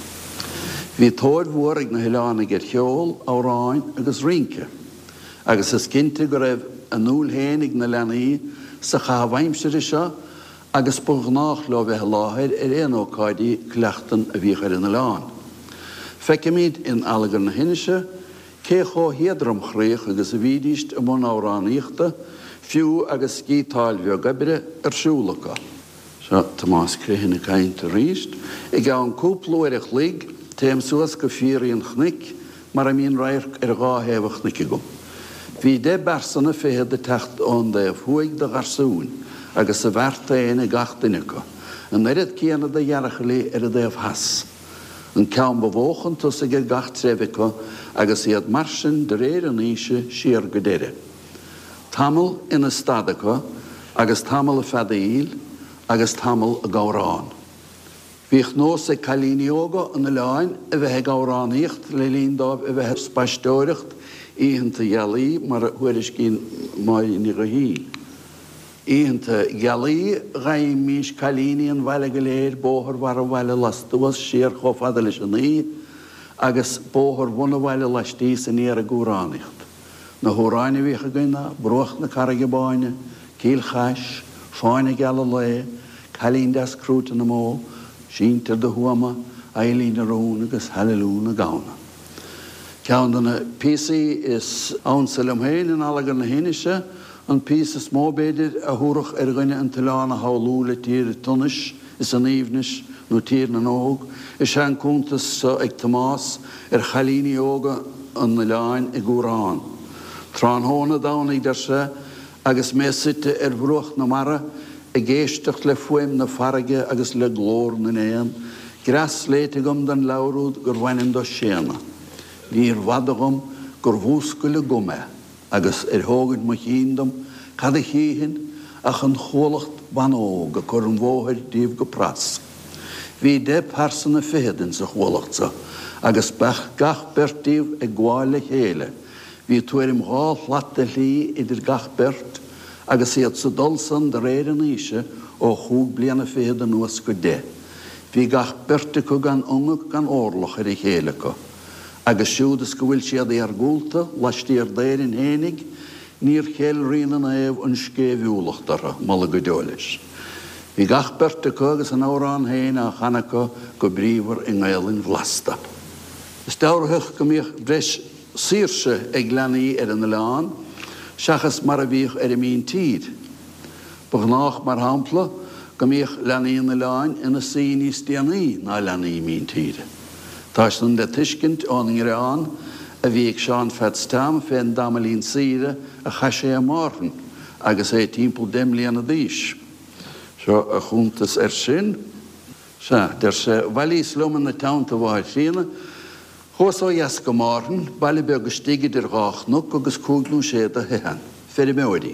S4: Bhí tóir mhór ag na hilána gur cheol, áráin agus rince, agus is cinnte go raibh an núl hénig na lenaí sa chábhaimsir seo agus búgnách le bheith láthir ar éonócáidí cleachtain a bhíchar in leán. Feicimid in alagar na hinise, cé cho héadram chréich agus a bhídíist am món áráníochta, fiú agus cítáil bheo gabire ar siúlacha. Se Tomás Créhinna caint a ríist, i gá an cúplóir a chlig, téim suas go fíoríon chnic, mar a mín rair ar gáhéh chnici gom. Bhí de bersanna féad de techt ón de bhuaig de garsún, agus a bharta éana gachtainnecha, an erid céanna de dhearachalí ar a déobh has. An ceam bhóchan tus a gur gach treficha agus iad marsin de réir an íse siar go deire. Tamil ina stadacha agus tamil a fadaíl agus tamil a gárán. Bhíoch nós a cailíneoga an na leáin a bheit gáráníocht le líondámh a bheit spaisteoireacht íhananta gealaí mar a thuiris cín mai ní go hí. Íhananta gealaí raim mís cailíní an bhaile go léir bóthar war a bhaile lastawas siar cho fada leis an í agus bóthar bhna bhaile lastí san níar a gúráníocht. Na hóráine bhícha gine, broch na carige báine, cíl chais, fáinna geala le, cailín des crúta na mó, síntar de huama, ailín na rún agus halilún na gána. Ceanna písaí is ansalam héin in alagar na hinise, an pís is móbéidir a thuúrach ar gine an talána hálú le tír tunis, is an íbnis, nó tír na nóg, is an cúntas ag Tomás ar chalíní óga an na leáin i gúrán. Trán hóna dánaigh dar se, agus mésite ar bhruach na mara, a géisteach le fuim na farige agus le glór na néan, gras léite gom den laurúd gur bhainin do séna. Níor vadagum gur bhúsca le gume, agus ar hógad mo híndom, cad a híhin ach an cholacht banóga chur an bhóthir díobh go pras. Bhí de persana féadin sa cholachtsa, agus bech gach bertíobh ag gháile chéile. Bhí tuairim gá hlata lí idir gach bert, agus iad sa dulsan de réir an íse ó chúg bliana féad an nuas go de. Bhí gach berte go gan ungag gan orlach ar i chéalacha. Agus siúdas go bhfuil siad ar gúlta, lastí ar déir in hénig, níor chéal rian an éh an scébhúlachtara mala go deolis. Bhí gach berte go agus an árán héin a chanacha go bríomhar in ggéalinn vlasta. Is deirthach go míoch breis sírse ag leanaí ar an leán, seachas mar a bhíoch ar a mín tíd. Bughnách mar hampla, go míoch leanaí an leáin ina síní stianaí ná leanaí mín tíide. Tá san le tuiscint áning ar an, a bhíag seán fed stam féin damalín síre a chaise a márhan, agus é timppla demlíana a díis. Seo a chuntas ar sin, se, der se bhailís luman na tánta bhaid sína, chós ó jas go márhan, bailí be agus stigid ar gáchnach agus cúgnú séad a hehan, fer i meoidí.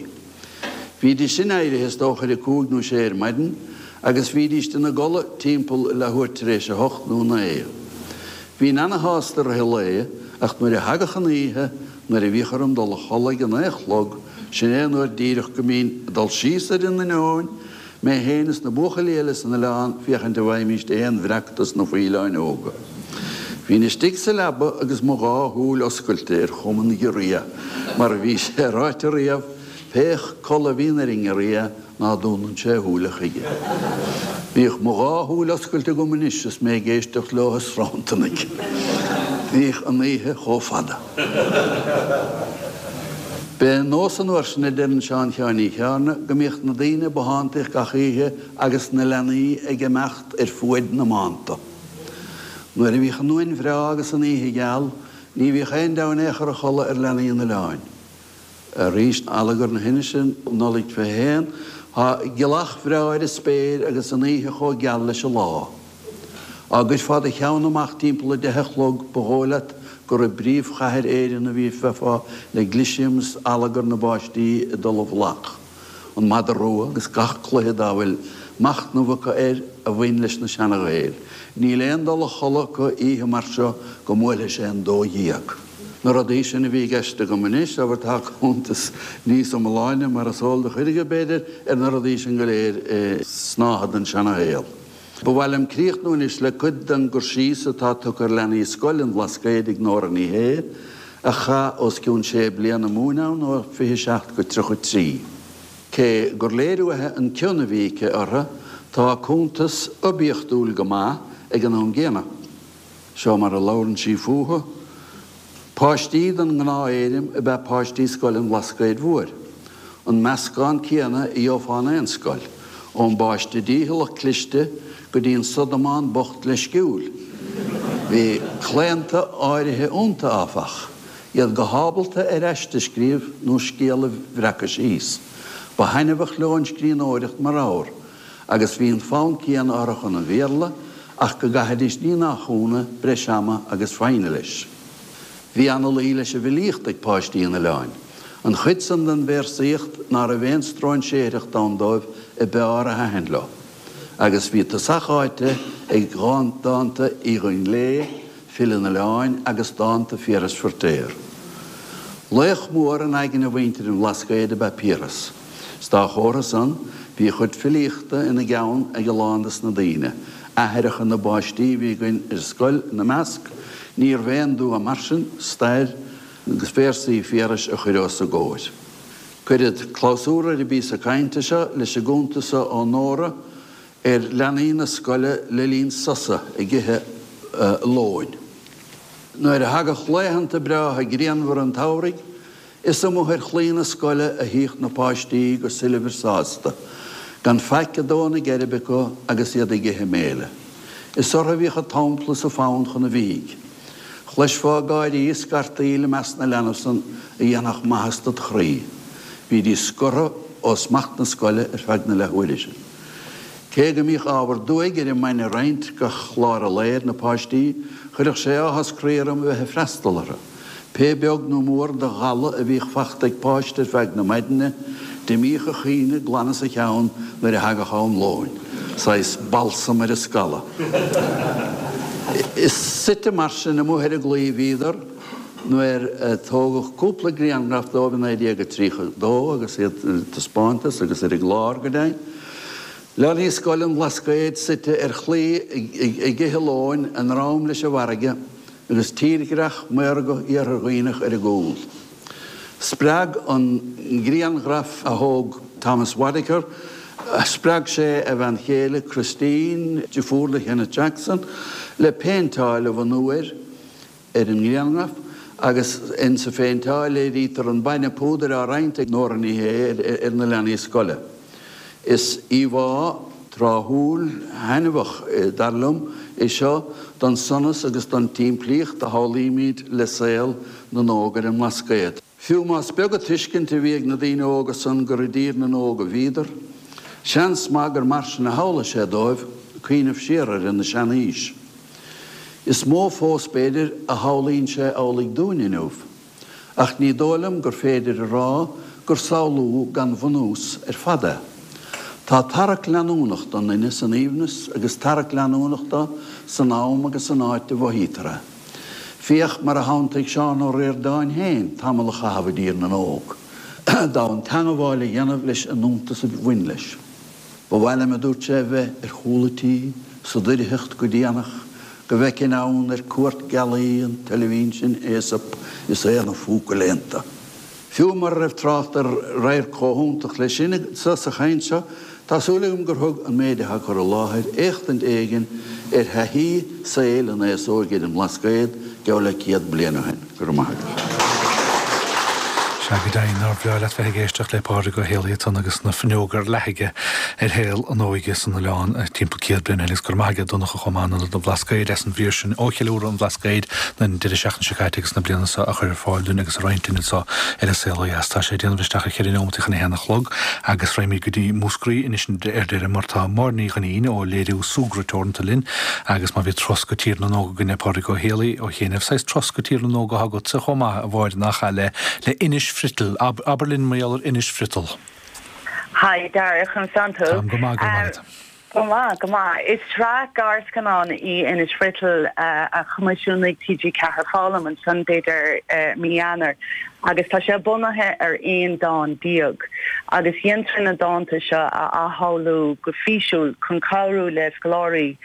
S4: Bhí dí sin éire hes dóchar i cúgnú séir maidin, agus bhí díiste na gola timppla le thuirtaréis a hochtnú na éil. Bhí anna hástar a heléie, ach nuair a hagachan íthe, nuair a bhícharum dul a cholag an éichlog, sin é nuair díirech go mín dal síosar in na neáin, mé héanas na buchaléalas na leán fiochan de bhaimíist éon bhreachtas na bhuileáin óga. Bhí na stig sa leba agus mo gá húil oscailte ar chuman go ria, mar bhí sé ráit a riamh, péch colla bhínaring a ria ná dúnan sé húlach ige. Bhíoch mo gá húil oscailte go munistas mé géisteach lehas frántanig. Bhíoch an íthe chófada. Be nós an uairsinna den seán cheannaí cheanna, go míocht na daoine bahantaich gach íthe agus na leanaí ag imeacht ar fuaid na mánta. Nuair a bhíoch an nuain bhrá agus an íthe geall, ní bhíoch aon dain éachar a chola ar leanaí na leáin. A ríist alagar na hinisin nólaigh fe héan, ha gilach bhráid a spéir agus an íthe cho geall leis a lá. Agus fád a cheann amach timppla de hechlog bhóileat gur a bríomh chathir éireann a bhí fefa le glisiams alagar na báistí i dul bhlach. An mad a rua agus gach chluthe dá bhfuil macht nó bhacha ar a bhain leis na seanna réir. Ní léon dul a chola go íthe mar seo go mhuaile sé an dó díag. Nar a dí sin a bhí geiste go munis, a bhar tá chuntas níos am láine mar a sóilda chuidige beidir ar nar a dí sin go léir snáhad an seanna héal. Ba bhfuil am críochtnún is le cud den gur síos atá tucar leanaí scoilin blascéidig nóir an í hé, a cha os ciún sé bliana múnán ó fiche seacht go trochu trí. cé gur léirúthe an ceannahíce ortha tá cúntas obíochtúil go má ag an an ggéana. Seo mar a lárann sí fuatha, páistíad an gná éirim a bheith páistí scoil an bhlascaid mhuir. An meascán céanna i ófána an scoil, ón báiste díthal a cliste go dtíon sodamáin bocht le sciúil. Bhí chléanta áirithe únta áfach, iad go hábalta ar eiste scríomh nó scéala bhreacas íos. Ba hainebh leáin scrín áireacht mar áir, agus bhíon fáin céan áireachan an bhéarla ach go gaitheadís ní nachúna breisama agus féine leis. Bhí anna lí leis a bhílíocht ag páistí na leáin. An chuid san den bhéirsaíocht nar a bhéon stráin séireacht dóibh i beáir a hain le. Agus bhí tá sacháite ag gáin dáanta í roin lé, fill na leáin agus dáanta fíras fortéir. Leich mór an aigen a bhaintir an bhlascaide be píras. Stá chóras an, bhí chud filíochta ina gceann ag lándas na daoine. Athirichan na báistí bhí goin ar scoil na measc, níor bhéandú a marsin, stair, agus féirsaí fíras a chuirás a ggóid. Cuirid clásúra i bí sa cainte seo leis a gúntasa ó nóra ar leanaí na scoile le líon sasa i githe uh, lóin. Nuair a haga chléhananta breá a gríanmhar an táraigh, is am ar chlína scoile a híocht na páistí go silibhir sásta, gan feice dóna geribeco agus iad i githe méle. Is ortha bhíocha támpla sa fáin chun na bhíg. Chleis fá gáirí scartaí le meas na leanamsan a dhéanach maithasta chrí. Bhí dí scorra os macht na scoile ar feag na lehuirise. Cé go míoch ábhar dúig ar i maine reint go chlár a léir na páistí, chuireach sé áthas críaram a bheitthe freistalara. Pe beag nó mór de ghala a bhíoch facht ag páist ar feag na maidine, de míocha chiine glanas a cheann nar a haga cháin lóin. Sais balsam ar a scala. Is site mar sin na múthir a glíomh ídar, nuair tógach cúpla gríangraft dóibh na idea go trícha dó, agus iad tá spántas, agus ar i glár go dain. Leanaí scoil an bhlascaid site ar chlí i githe lóin an rám leis a bharige, agus tíreach mar go ar a ghuiinech ar a gúil. Sprág an gríangraf a thóg Thomas Whittaker, sprág sé a bhain chéile Christine de Fúrla Hannah Jackson le péintáil a bhain nuair ar an gríangraf, agus in sa féintáil é rítar an baine púdar a reint ag nóra ní hé ar na leanaí scoile. Is í bhá tráthúil hainebhach darlumm is seo don sonas agus don timplíocht a hálíimiid le saoil na nógar an mlascaid. Fiú más beag a tuiscin te bhíag na daoine óga san gur i dtír na nóga vídar, seans má gur mars na hála sé dóibh cuiineh siarar in na seanaís. Is mó fós beidir a hálíonn sé álaigh dúinniuh, ach ní dólam gur féidir rá gur saolú gan bhanús ar fada. Tá tarach leanúnachta na san íomnas agus tarach leanúnachta san ám agus san áite bhhítara. Fíoch mar a háantaigh seán ó réir dáin héin tamil a chahabhdír na nóg. Dá an teanghháile dhéanamh leis an núntas a bhain leis. Ba bhhaile me dúirt sé bheith ar chúlatí, sa dúirithacht go díanach, go bheith cin ann ar cuairt galaí an televín sin éasap is é an fúca lénta. Fiú mar raibh trácht ar réir cóhúntaach leis sinna sa sa chaint seo, tásúlagum gur thug an méidethe chu a láthir éachtant éigen ar thaithí saoil an éas ógéad an bhlascaid geall le ciad bliana hain gur maithagh.
S1: Se go daon ar bheá le bheith géisteach le páir go héalaíon agus na fneogar leige ar héal an óige san na leán timppla céad bliana hélas gur maigad donna go chomána do bhlascaid as an bhír sin ócheúra an bhlascaid na didir seachna secaitiggus na bliana a chuir fáilún agus roiintíine sa ar a saolas tá sé déanana bhisteach a chéir nómtacha na héna chlog agus réimí go dtí múscrí inis ar deire martá mórnaí chaníine ó léirú súgratónta linn agus má bhí tros go tír na nóga gonne páir go héalaí ó chéanamh seis tros go tír na nóga hagad sa chomá a bhhaid nach le le inis Frittel, Ab Aberlin Mayaller Inish Frittel.
S5: Hi, Darach and Santo.
S1: Um, Goma, Goma.
S5: Goma, Goma. It's track Gars Canon E Inish Frittel, a Commissioning T G Cahar Fallam and Sunday der Mianer. agus tá sé bunathe ar aon dán diaag. Agus dhéantar na dáanta seo a athálú go físiúil chun cabhrú le scoláirí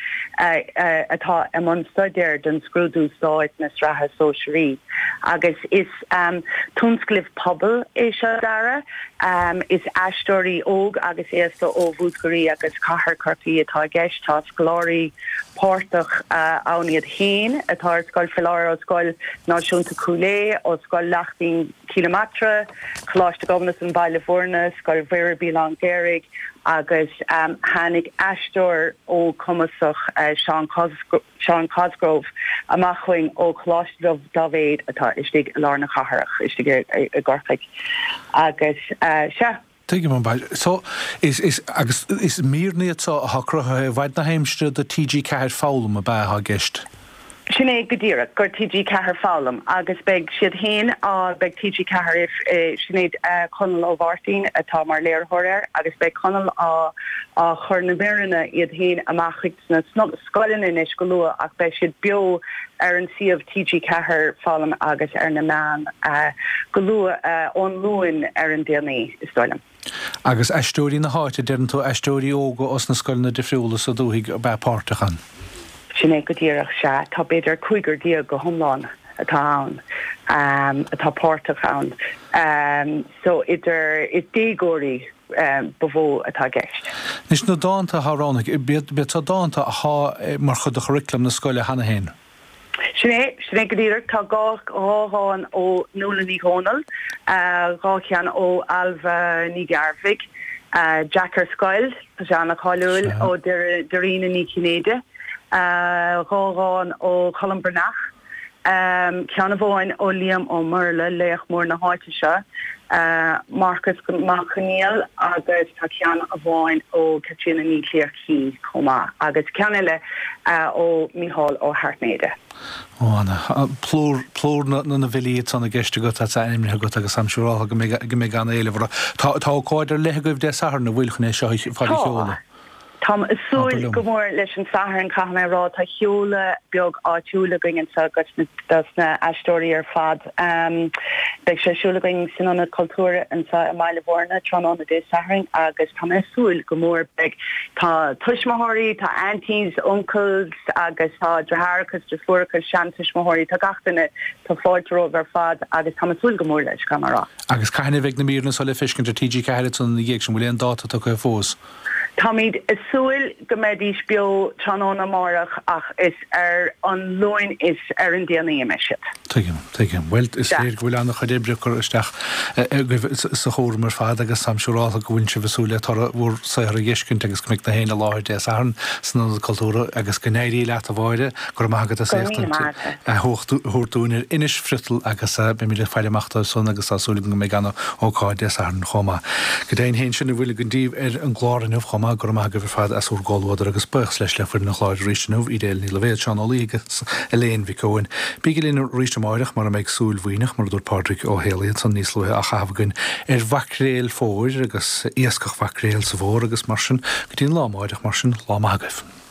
S5: atá am an studéir den scrúdú sáid na strathe sóisií. Agus is um, túnsclifh pobl é seo dara, um, is aistóirí óg agus éasta ó bhúscarí agus cahar cartaí atá gceist tá scoláirí pórtach uh, ániad hain atá scoil filáir ó scoil náisiúnta Coolé ó scoil leachtaín kilometre, chláiste gomnas an Baile Vorna, scoil Mhuire Bílan Gérig, agus um, hánig aistóir ó cumasach uh, Sean, Cosgro- Sean Cosgrove amachhuing ó chláiste Davéid atá istig lárna chaharach, istig a gorchaig. Agus uh, se.
S1: Take him on by. So is is agus is mírníad so hacrotha bhaid na heimstre de T G Cahir Fowlam a ba ha gist.
S5: Sinné godíra gur T G Cahir Fowlam agus beg siad hain á beg T G Cahir if sinnéad conal ó bhartín atá mar léir thorir agus beg conal á á chur na mérina iad hain amachchuig na scoilin in is go lua ach beg siad bio ar an siomh T G Cahir Fowlam agus ar na man uh, go lua uh, ón luin ar an déanaí is stoilm.
S1: Agus eistóirí na háite dean tú eistóirí óga os na scoilna difriúlas a dúigh a bheith pártachan.
S5: Sinné go dtíireach se tá beidir chuigur dia go thomláin atá ann um, atá pórtach ann. Um, so idir is dégóirí um, bhó atá gceist.
S1: Nis na dáanta thránach, be tá dáanta a há mar chud a churiclam na scoile hana hain.
S5: Sinné sinné go dtíireach tá gách áháin ó nula ní hónal, uh, gácean ó Alva ní Garvig, uh, Jackar Scoil, tá seanna cháúil ó Dorina ní Cinéide. Uh, Ráán ó Columbrnach, um, ceanna bháin ó Liam ó Merle leach mór na háite seo, uh, Marcus Macaniel agus tá ceanna a bháin ó Katrina ní Cléircí comá, agus ceanna le uh, ó Mícheál ó Hartnéide.
S1: Ó anna, plór plór na na bhilíad sanna gceiste go tá aimimne go agus samsúrá go mé gan éile bhra. Tá tá cáidir lethe goibh de sahar na bhfuilchan é seo fáil cheola.
S5: Tom is súil go mór leis an sahar an caiithna rá tá cheola beag áitiúla going sa gus na aistóirí ar fad. Um, Beag sé siúla going sin anna cultúra an sa Baile Vorna tróna dé saharing agus tá is súil go mór beag tá tuismathirí, tá aunties, uncles agus tá drahárachas, drafúrachas, sean tuismathirí, tá gachtainna tá fáilteróh ar fad agus tá súil go mór leis camará.
S1: Agus caiithna bheith na mírna sola fiscin tar T G Cahir san na dhéag sin bhfuil an dáta tá go fós.
S5: Táid is súil go méidís bio tróna marach ach is ar an loin is ar an déanaí me siad.
S1: Tuigim, tuigim. Well, is léir go bhfuil anna chudébre chu isteach sa chóir mar fad agus samsúrá a go bhfuil se bhsúla tar bhór sa ar a dhéiscint agus go mic na héna láthir de san san na cultúra agus go néirí leat a bháide gur maigad a séachtain thuúir inis frital agus be mí le feileachta son agus asúla go mé ganna óáid de san chomá. Go déon hén sin bhfuil go díomh ar an glárinmh chomá gur má go bhar fad as úr gáilhádar agus buchs leis le fuir na chláir ríisnúh idéal ní le bhéad seán ólígus a léon bhí cóin. Bíige líon ríistemáireach mar a méid súil bhuiineach mar dúir Padraig ó Héalaíonn san níos luithe a chahabhagann ar bhacréal fóir agus iascach bhacréal sa bhór agus mar sin go dtíon lámáideach mar sin lá maithagah.